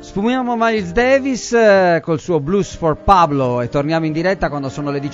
Sfumiamo Miles Davis col suo Blues for Pablo e torniamo in diretta quando sono le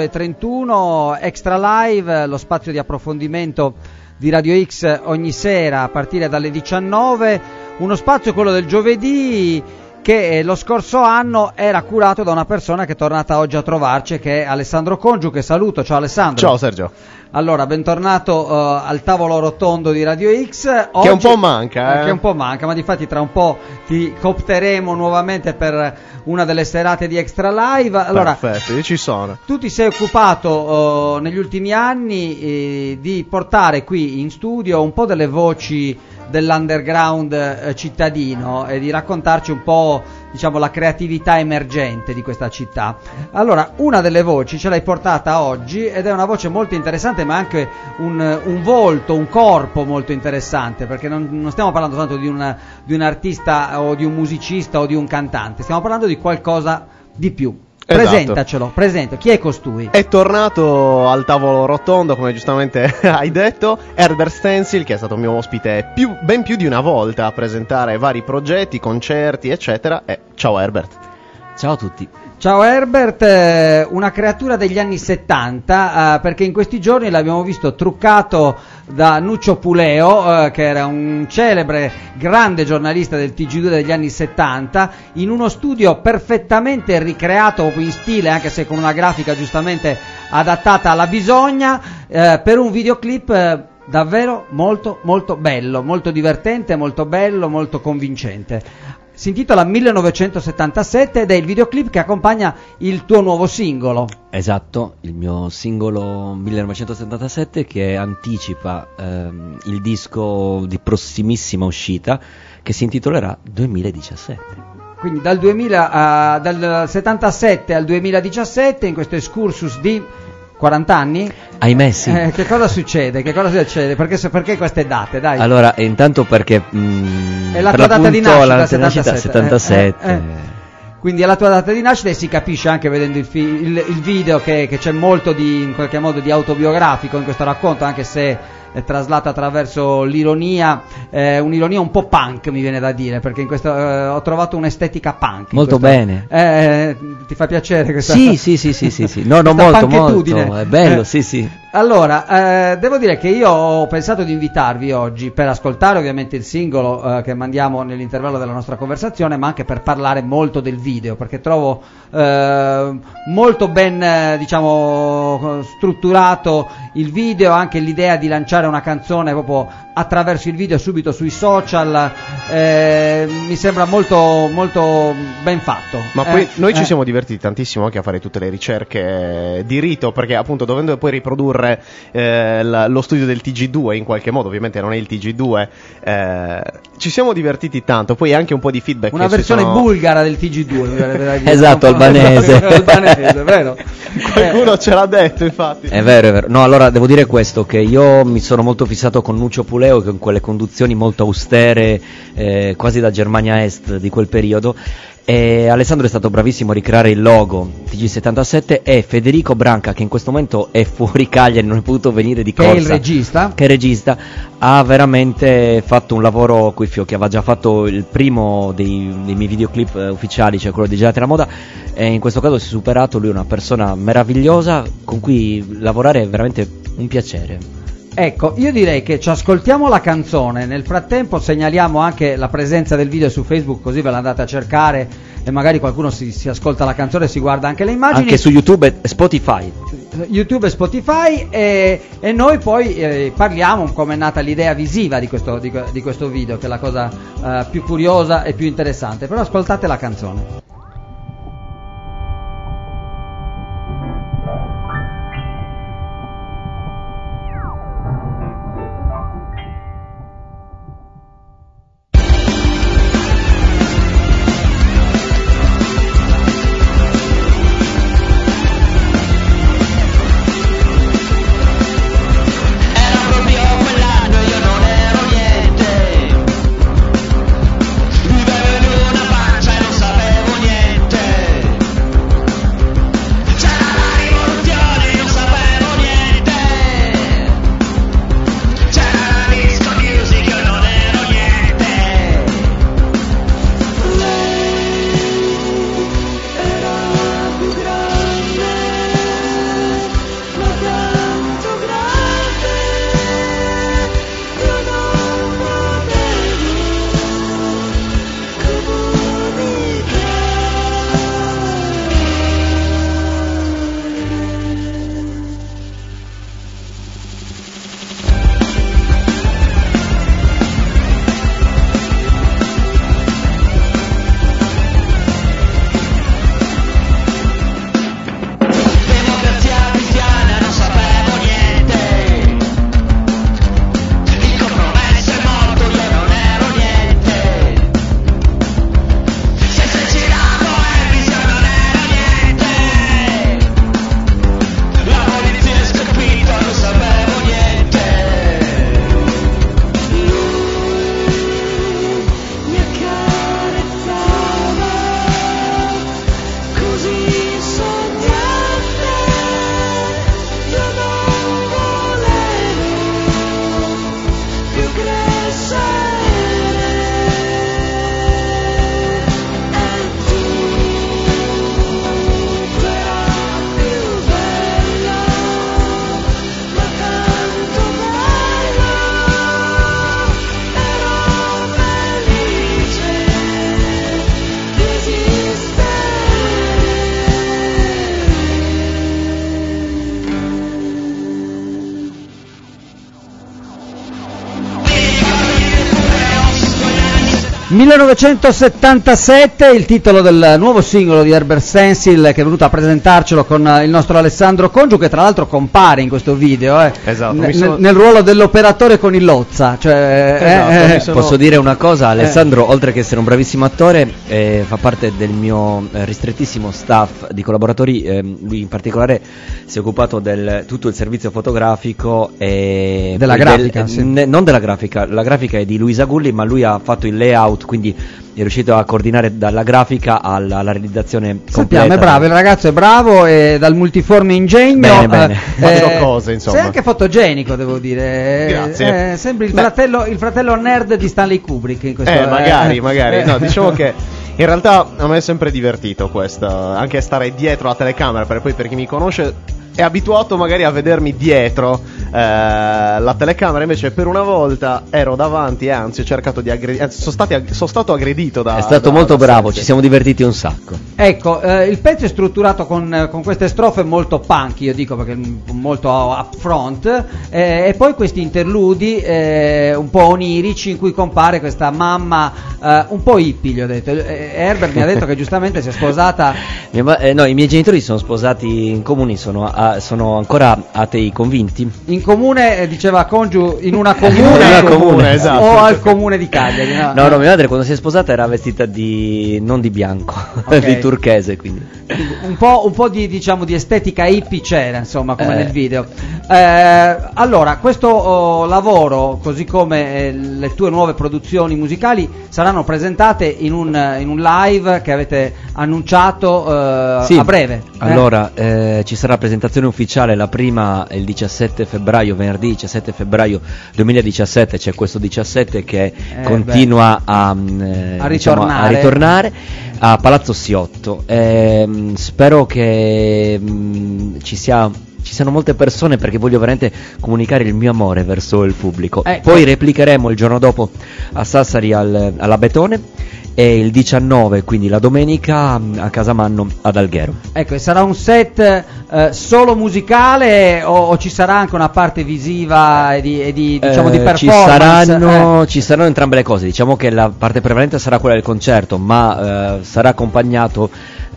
19:31. Extra Live, lo spazio di approfondimento di Radio X ogni sera a partire dalle 19. Uno spazio, quello del giovedì, che lo scorso anno era curato da una persona che è tornata oggi a trovarci, che è Alessandro Congiu, che saluto. Ciao Alessandro. Ciao Sergio. Allora, bentornato al tavolo rotondo di Radio X. Oggi, che un po' manca, Che un po' manca, ma difatti tra un po' ti coopteremo nuovamente per una delle serate di Extra Live. Allora, perfetto, io ci sono. Tu ti sei occupato negli ultimi anni di portare qui in studio un po' delle voci dell'underground cittadino e di raccontarci un po', diciamo, la creatività emergente di questa città. Allora, una delle voci ce l'hai portata oggi ed è una voce molto interessante, ma anche un volto, un corpo molto interessante, perché non stiamo parlando tanto di un artista o di un musicista o di un cantante, stiamo parlando di qualcosa di più. Esatto. Presenta, chi è costui? È tornato al tavolo rotondo, come giustamente hai detto, Herbert Stencil, che è stato mio ospite ben più di una volta a presentare vari progetti, concerti, eccetera. Ciao Herbert. Ciao a tutti. Ciao Herbert, una creatura degli anni 70, perché in questi giorni l'abbiamo visto truccato da Nuccio Puleo, che era un celebre, grande giornalista del TG2 degli anni 70, in uno studio perfettamente ricreato in stile, anche se con una grafica giustamente adattata alla bisogna, per un videoclip davvero molto molto bello, molto divertente, molto bello, molto convincente. Si intitola 1977 ed è il videoclip che accompagna il tuo nuovo singolo. Esatto, il mio singolo 1977 che anticipa il disco di prossimissima uscita, che si intitolerà 2017. Quindi dal 77 al 2017, in questo excursus di 40 anni? Ahimè sì. Che cosa succede? Perché queste date? Dai. Allora, intanto perché è la tua data di nascita, 77. Quindi è la tua data di nascita e si capisce anche vedendo il video che c'è molto in qualche modo di autobiografico in questo racconto, anche se è traslata attraverso l'ironia, un'ironia un po' punk, mi viene da dire, perché in questo ho trovato un'estetica punk. Molto bene. Ti fa piacere questa? Sì. No, molto. È bello, sì. Allora, devo dire che io ho pensato di invitarvi oggi per ascoltare ovviamente il singolo che mandiamo nell'intervallo della nostra conversazione, ma anche per parlare molto del video, perché trovo molto ben, diciamo, strutturato il video, anche l'idea di lanciare una canzone proprio attraverso il video subito sui social, mi sembra molto molto ben fatto. Ma poi noi ci siamo divertiti tantissimo anche a fare tutte le ricerche di rito, perché appunto dovendo poi riprodurre lo studio del TG2 in qualche modo, ovviamente non è il TG2, ci siamo divertiti tanto, poi anche un po' di feedback. Una versione bulgara del TG2. Esatto, albanese, vero? Qualcuno ce l'ha detto, infatti. È vero. No, allora devo dire questo, che io mi sono molto fissato con Nuccio Puleo, con quelle conduzioni molto austere, quasi da Germania Est di quel periodo. E Alessandro è stato bravissimo a ricreare il logo TG77, e Federico Branca, che in questo momento è fuori Cagliari, non è potuto venire di corsa, che è il regista, ha veramente fatto un lavoro coi fiocchi. Aveva già fatto il primo dei miei videoclip ufficiali, cioè quello di Gelati alla Moda, e in questo caso si è superato. Lui è una persona meravigliosa con cui lavorare è veramente un piacere. Ecco, io direi che ci ascoltiamo la canzone, nel frattempo segnaliamo anche la presenza del video su Facebook, così ve l'andate a cercare e magari qualcuno si ascolta la canzone e si guarda anche le immagini. Anche su YouTube e Spotify. E noi poi parliamo come è nata l'idea visiva di questo video, che è la cosa più curiosa e più interessante. Però ascoltate la canzone. Vivevo in una pancia e non sapevo 1977, il titolo del nuovo singolo di Herbert Stencil, che è venuto a presentarcelo con il nostro Alessandro Congiu, che tra l'altro compare in questo video esatto, nel ruolo dell'operatore con il Lozza, cioè, Posso dire una cosa, Alessandro, oltre che essere un bravissimo attore, fa parte del mio ristrettissimo staff di collaboratori. Lui in particolare si è occupato del tutto il servizio fotografico e della grafica, non della grafica, la grafica è di Luisa Gulli, ma lui ha fatto il layout, quindi è riuscito a coordinare dalla grafica alla realizzazione completa. Sappiamo, è bravo, il ragazzo è bravo, e dal multiforme ingegno, bene. Cose, insomma. Sei anche fotogenico, devo dire. Grazie. Sembri il fratello nerd di Stanley Kubrick in questo, magari. No, diciamo che in realtà a me è sempre divertito questo, anche stare dietro la telecamera, perché poi per chi mi conosce è abituato magari a vedermi dietro la telecamera, invece per una volta ero davanti e anzi ho cercato di sono stato aggredito da... È stato molto bravo, ci siamo divertiti un sacco. Ecco, il pezzo è strutturato con queste strofe molto punk, io dico, perché molto up front, e poi questi interludi un po' onirici in cui compare questa mamma un po' hippie, gli ho detto. Herbert mi ha detto che giustamente si è sposata... No, i miei genitori si sono sposati in comune, sono ancora atei convinti. In comune, diceva Congiu, in una comune, esatto. O al comune di Cagliari. No, mia madre quando si è sposata era vestita non di bianco, okay. di turchese, quindi. Un po' di, diciamo, di estetica hippie c'era, insomma, come nel video. Allora, questo lavoro, così come le tue nuove produzioni musicali, saranno presentate in un live che avete annunciato sì. A breve. Allora, ci sarà la presentazione ufficiale, la prima il 17 febbraio, venerdì 17 febbraio 2017, c'è questo 17 che continua a ritornare a Palazzo Siotto. Spero che ci siano molte persone, perché voglio veramente comunicare il mio amore verso il pubblico. Poi replicheremo il giorno dopo a Sassari alla Betone, e il 19, quindi la domenica, a Casamanno ad Alghero. Ecco, e sarà un set solo musicale o ci sarà anche una parte visiva e di performance? Ci saranno entrambe le cose. Diciamo che la parte prevalente sarà quella del concerto, ma sarà accompagnato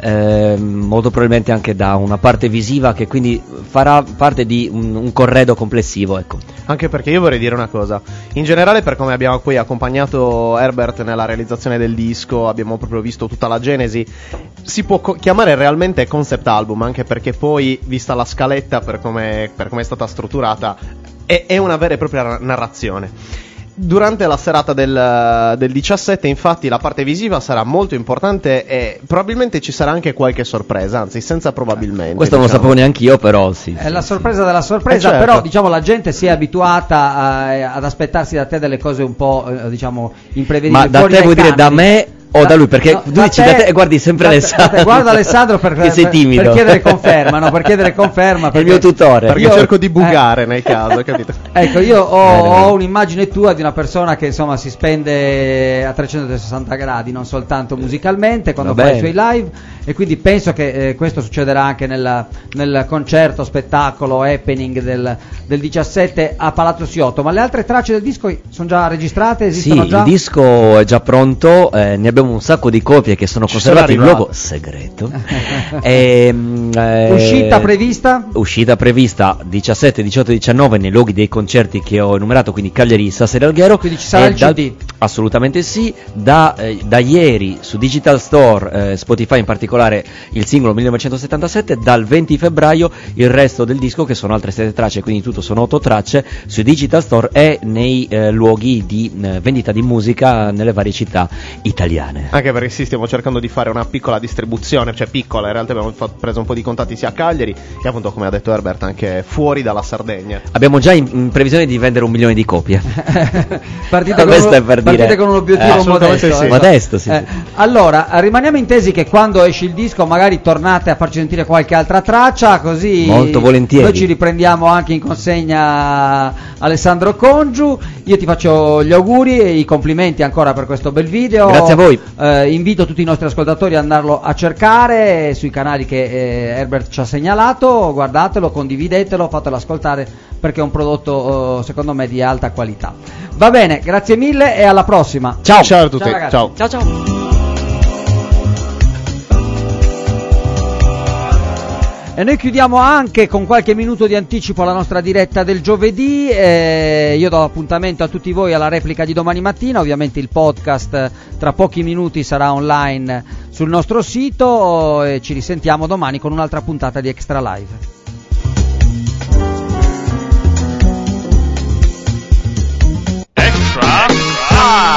molto probabilmente anche da una parte visiva, che quindi farà parte di un corredo complessivo, ecco. Anche perché io vorrei dire una cosa, in generale, per come abbiamo poi accompagnato Herbert nella realizzazione del disco, abbiamo proprio visto tutta la genesi, si può chiamare realmente concept album, anche perché poi, vista la scaletta per come è stata strutturata, è una vera e propria narrazione. Durante la serata del 17, infatti, la parte visiva sarà molto importante e probabilmente ci sarà anche qualche sorpresa, anzi senza probabilmente. Questo non lo sapevo neanche io, però sì. È la sorpresa della sorpresa, certo. Però diciamo la gente si è abituata ad aspettarsi da te delle cose un po' diciamo imprevedibili. Ma da te vuoi dire da me o da lui? Perché no, tu dici da te e guardi sempre Alessandro. Guarda Alessandro che sei timido. per chiedere conferma, no? Per chiedere conferma. È il mio tutore. Perché cerco di buggare nel caso, capito? Ecco, io ho un'immagine tua di una persona che insomma si spende a 360 gradi, non soltanto musicalmente, quando fa i suoi live, e quindi penso che questo succederà anche nel concerto, spettacolo, happening del 17 a Palazzo Siotto. Ma le altre tracce del disco sono già registrate? Esistono già? Il disco è già pronto, ne abbiamo un sacco di copie che sono conservate in luogo segreto. Uscita prevista? Uscita prevista 17, 18 e 19 nei luoghi dei concerti che ho enumerato, quindi Cagliari, Sassari e Alghero. Quindi ci sarà il CD? Assolutamente sì. Da ieri su Digital Store, Spotify in particolare, il singolo 1977, dal 20 febbraio il resto del disco, che sono altre 7 tracce, quindi tutto sono 8 tracce, su Digital Store e nei luoghi di vendita di musica nelle varie città italiane. Anche perché sì, stiamo cercando di fare una piccola distribuzione, cioè piccola, in realtà abbiamo preso un po' di contatti sia a Cagliari che, appunto, come ha detto Herbert, anche fuori dalla Sardegna. Abbiamo già in previsione di vendere 1 milione di copie. Partite con un obiettivo modesto. Sì. Modesto, sì. Allora, rimaniamo intesi che quando esce il disco magari tornate a farci sentire qualche altra traccia, così molto volentieri. Noi ci riprendiamo anche in consegna Alessandro Congiu. Io ti faccio gli auguri e i complimenti ancora per questo bel video. Grazie a voi. voi. Invito tutti i nostri ascoltatori ad andarlo a cercare sui canali che Herbert ci ha segnalato, guardatelo, condividetelo, fatelo ascoltare, perché è un prodotto secondo me di alta qualità. Va bene, grazie mille e alla prossima. Ciao a tutti. Ciao ragazzi. Ciao. E noi chiudiamo anche con qualche minuto di anticipo la nostra diretta del giovedì. Io do appuntamento a tutti voi alla replica di domani mattina. Ovviamente il podcast tra pochi minuti sarà online sul nostro sito e ci risentiamo domani con un'altra puntata di Extra Live. Extra Live.